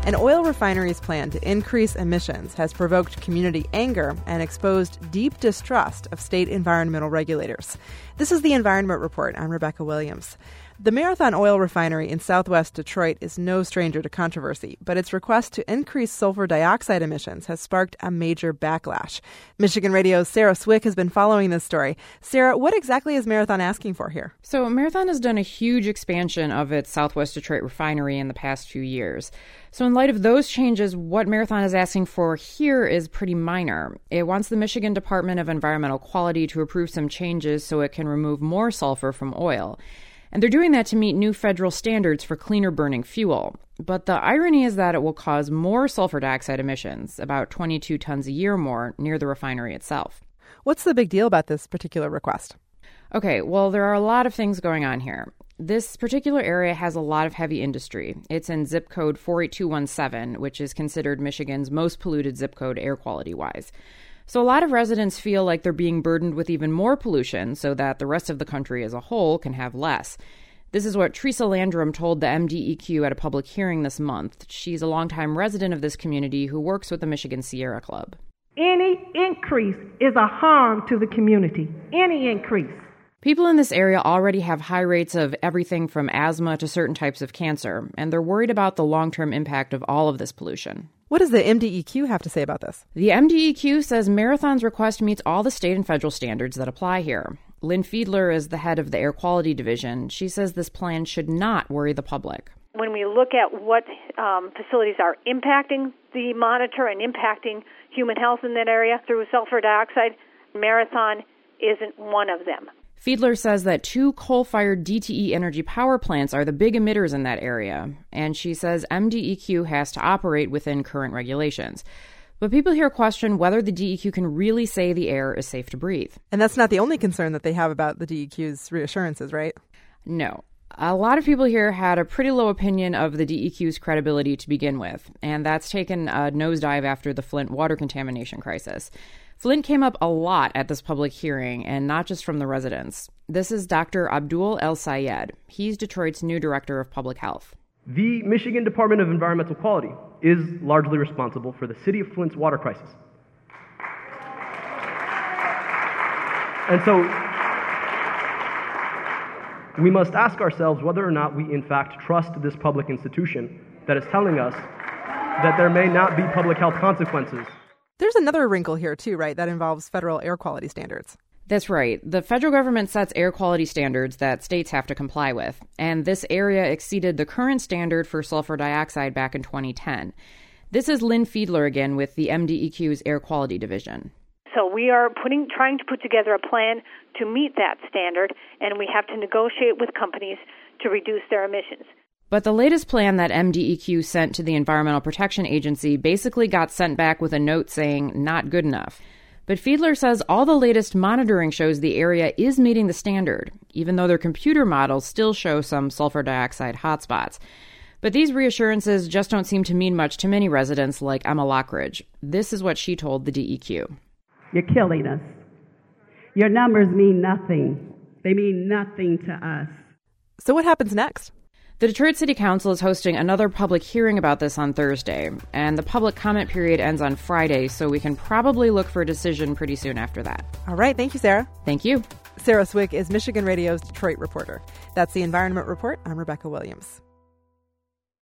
An oil refinery's plan to increase emissions has provoked community anger and exposed deep distrust of state environmental regulators. This is the Environment Report. I'm Rebecca Williams. The Marathon Oil Refinery in southwest Detroit is no stranger to controversy, but its request to increase sulfur dioxide emissions has sparked a major backlash. Michigan Radio's Sarah Swick has been following this story. Sarah, what exactly is Marathon asking for here? So Marathon has done a huge expansion of its southwest Detroit refinery in the past few years. So in light of those changes, what Marathon is asking for here is pretty minor. It wants the Michigan Department of Environmental Quality to approve some changes so it can remove more sulfur from oil. And they're doing that to meet new federal standards for cleaner burning fuel. But the irony is that it will cause more sulfur dioxide emissions, about 22 tons a year more, near the refinery itself. What's the big deal about this particular request? Okay, well, there are a lot of things going on here. This particular area has a lot of heavy industry. It's in zip code 48217, which is considered Michigan's most polluted zip code air quality-wise. So a lot of residents feel like they're being burdened with even more pollution so that the rest of the country as a whole can have less. This is what Teresa Landrum told the MDEQ at a public hearing this month. She's a longtime resident of this community who works with the Michigan Sierra Club. Any increase is a harm to the community. Any increase. People in this area already have high rates of everything from asthma to certain types of cancer, and they're worried about the long-term impact of all of this pollution. What does the MDEQ have to say about this? The MDEQ says Marathon's request meets all the state and federal standards that apply here. Lynn Fiedler is the head of the Air Quality Division. She says this plan should not worry the public. When we look at what facilities are impacting the monitor and impacting human health in that area through sulfur dioxide, Marathon isn't one of them. Fiedler says that 2 coal-fired DTE Energy power plants are the big emitters in that area, and she says MDEQ has to operate within current regulations. But people here question whether the DEQ can really say the air is safe to breathe. And that's not the only concern that they have about the DEQ's reassurances, right? No. A lot of people here had a pretty low opinion of the DEQ's credibility to begin with, and that's taken a nosedive after the Flint water contamination crisis. Flint came up a lot at this public hearing, and not just from the residents. This is Dr. Abdul El Sayed. He's Detroit's new director of public health. The Michigan Department of Environmental Quality is largely responsible for the city of Flint's water crisis. And so we must ask ourselves whether or not we in fact trust this public institution that is telling us that there may not be public health consequences. There's another wrinkle here, too, right? That involves federal air quality standards. That's right. The federal government sets air quality standards that states have to comply with. And this area exceeded the current standard for sulfur dioxide back in 2010. This is Lynn Fiedler again with the MDEQ's Air Quality Division. So we are trying to put together a plan to meet that standard, and we have to negotiate with companies to reduce their emissions. But the latest plan that MDEQ sent to the Environmental Protection Agency basically got sent back with a note saying not good enough. But Fiedler says all the latest monitoring shows the area is meeting the standard, even though their computer models still show some sulfur dioxide hotspots. But these reassurances just don't seem to mean much to many residents like Emma Lockridge. This is what she told the DEQ. You're killing us. Your numbers mean nothing. They mean nothing to us. So what happens next? The Detroit City Council is hosting another public hearing about this on Thursday, and the public comment period ends on Friday, so we can probably look for a decision pretty soon after that. All right. Thank you, Sarah. Thank you. Sarah Swick is Michigan Radio's Detroit reporter. That's the Environment Report. I'm Rebecca Williams.